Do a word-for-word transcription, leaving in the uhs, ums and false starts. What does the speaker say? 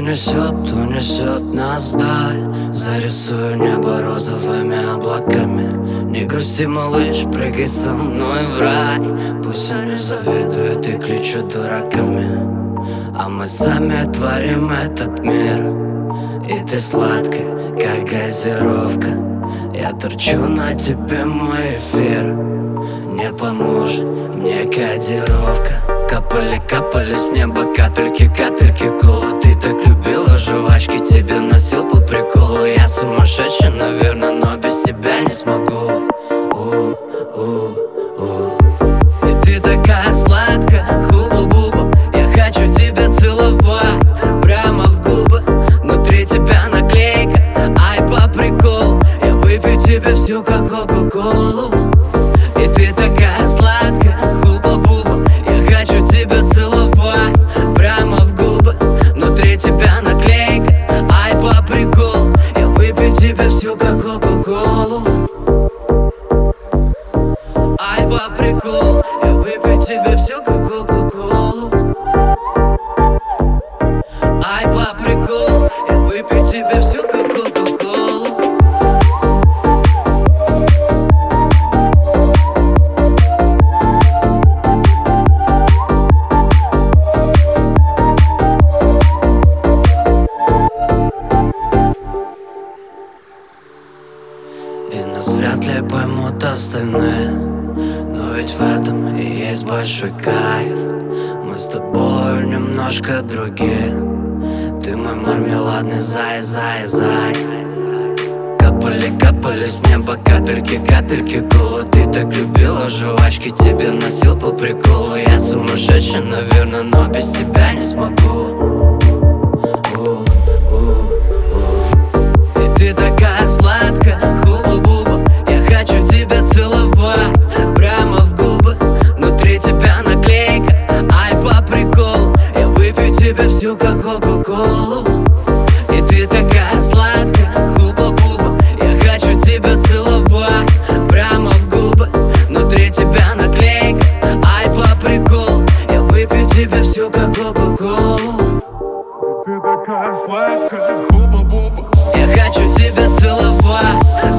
унесет, унесет нас вдаль. Зарисую небо розовыми облаками. Не грусти, малыш, прыгай со мной в рай. Пусть они завидуют и кличут дураками, а мы сами творим этот мир. И ты сладкая, как газировка. Я торчу на тебе, мой эфир. Не поможет мне кодировка. Капали, капали с неба капельки, капельки колы. Ты так любила жвачки, тебе носил по приколу. Я сумасшедший, наверное, но без тебя не смогу. У-у-у. И ты такая сладкая, хуба-буба. Я хочу тебя целовать прямо в губы. Внутри тебя наклейка, ай, по приколу. Я выпью тебе всю, как кока-колу. И ты такая сладкая, хуба-буба. Я хочу тебя целовать прямо в губы. Внутри тебя наклейка, ай, по приколу. Я выпью тебе всю, как кока-колу. Ай, по приколу. Я выпью тебе всю, как кока-колу. Ай, по приколу. Я выпью тебе всю, как кока-колу. И нас вряд ли поймут остальные, но ведь в этом и есть большой кайф. Мы с тобой немножко другие. Ты мой мармеладный зай, зай, зай. Капали, капали с неба капельки, капельки колы. Ты так любила жвачки, тебе носил по приколу. Я сумасшедший, наверное, но без тебя не смогу. И ты такая сладкая, хуба-буба. Я хочу тебя целовать прямо в губы. Внутри тебя наклейка, ай, по приколу. Я выпью тебя всю, как кока-колу. И ты такая сладкая, хуба-буба. Я хочу тебя целовать прямо в губы. Внутри тебя наклейка, ай, по приколу. Я выпью тебя всю, как кока-колу. Ты такая сладкая, хуба-буба. Я хочу тебя целовать